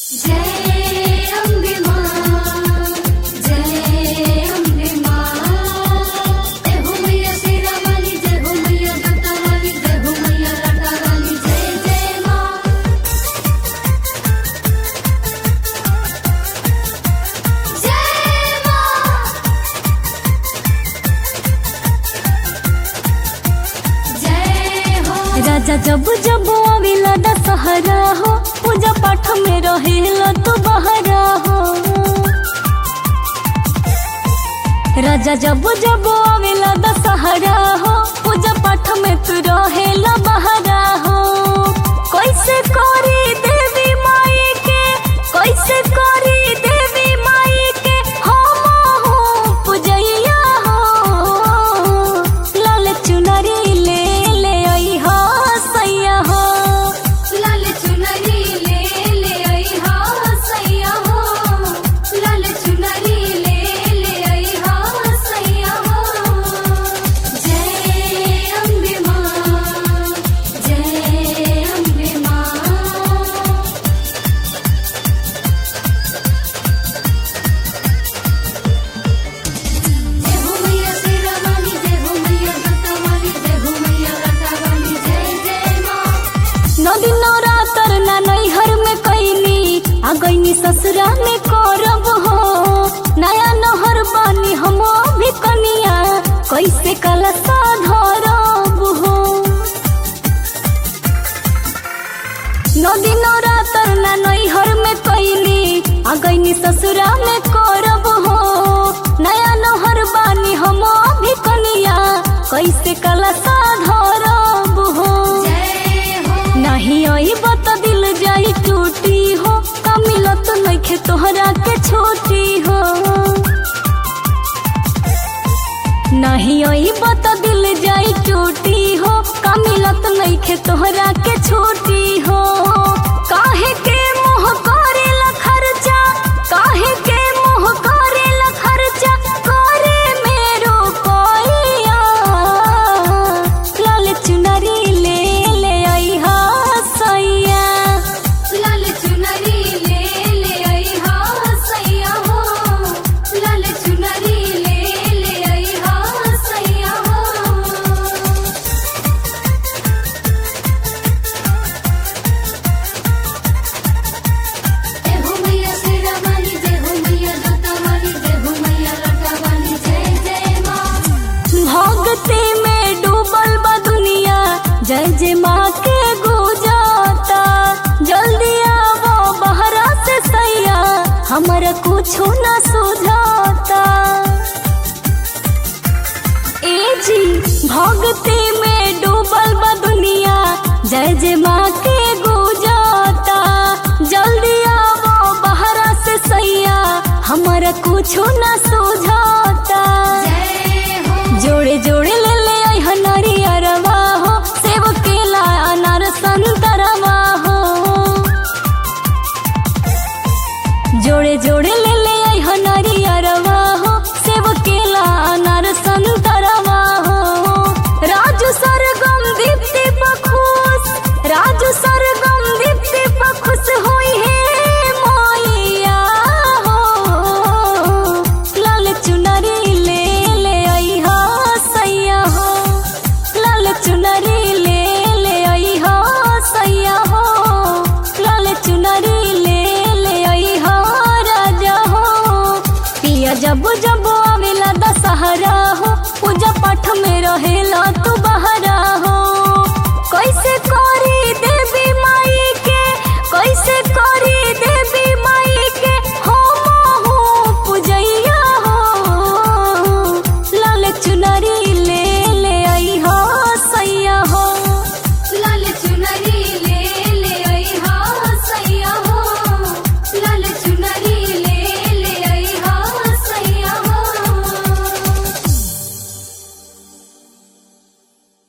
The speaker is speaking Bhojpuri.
जय अम्बे मां, जय अम्बे मां। जय हो मैया शेरा वाली, जय हो मैया जटा वाली, जय हो मैया लटा वाली, जय जय मां। जय मां, जय हो। राजा जब जब आवेला दशहरा हो, पूजा पाठ में रहेला तो बहरा हो। राजा जब जब आवेला दशहरा हो, पूजा पाठ में तू रहेला बहरा हो। कैसे करी देवी माई के, कैसे करी देवी माई के हम हो पूजैया हो। लाल चुनरी ले ले आई हो सैया हो। लाल चुनरी ले आई हा सैया हो। लाल चुनरी ले आई हा सैया हो। जय अम्बे मां, जय अम्बे मां। जय हो मैया शेरा वाली, जय हो मैया जटा वाली, जय हो मैया लटा वाली, जय जय मां। नौ दिन नवरात्र ना नैहर में कैनी, आ गईनी ससुरा में करब हो। नया नहर बानी हम भी कनिया, कैसे कलशा धरब हो। नौ दिन नवरात्र ना नैहर में कैनी, आ गईनी ससुरा में करब हो। नया नहर बानी हम भी कनिया, कैसे कलशा धरब हो। जय हो। नहीं आईब तो दिल जाई टूटी हो, का मिलत नइखे तोहरा के छोटी हो। नहीं आईब तो दिल जाई टूटी हो, का मिलत नइखे तोहरा के छोटी हो। काहे के मोह करेला खर्चा, काहे के मोह करेला खर्चा, करे मेरो कोइया। लाल चुनरी ले आई हा सैया। लाल चुनरी ले आई हा सैया हो। लाल चुनरी ले आई हा सैया हो। जय हो मैया शेरा वाली, जय हो मैया जटा वाली, जय हो मैया लटा वाली, जय जय मां। भक्ति में डूबल बा दुनिया, जय जय माँ के गुजाता। जल्दी आवो बहरा से सैया, हमारा कुछ न सुझाता। ए जी भक्ति में डूबल बा दुनिया, जय जय माँ के गुजाता। जल्दी आवो बहरा से सैया, हमारा कुछ न सुझाता। जय हो। जोड़े जोड़े ले आई हनारी अरवा हो, सेव केला अनार संतरवा हो। जोड़े जोड़े ले आई हनारी अरवा हो, सेव केला अनार संतरवा हो। राजू सरगम दीप्ति बखुश, राजू सरगम दीप्ति बखुश होई है मोइया हो। लाल चुनरी ले आई हा सैया हो। लाल चुनरी ले आई हा सैया हो। लाल चुनरी ले आई हा राजा हो। पिया जब जब आवेला दशहरा हो, पूजा पाठ में रहेला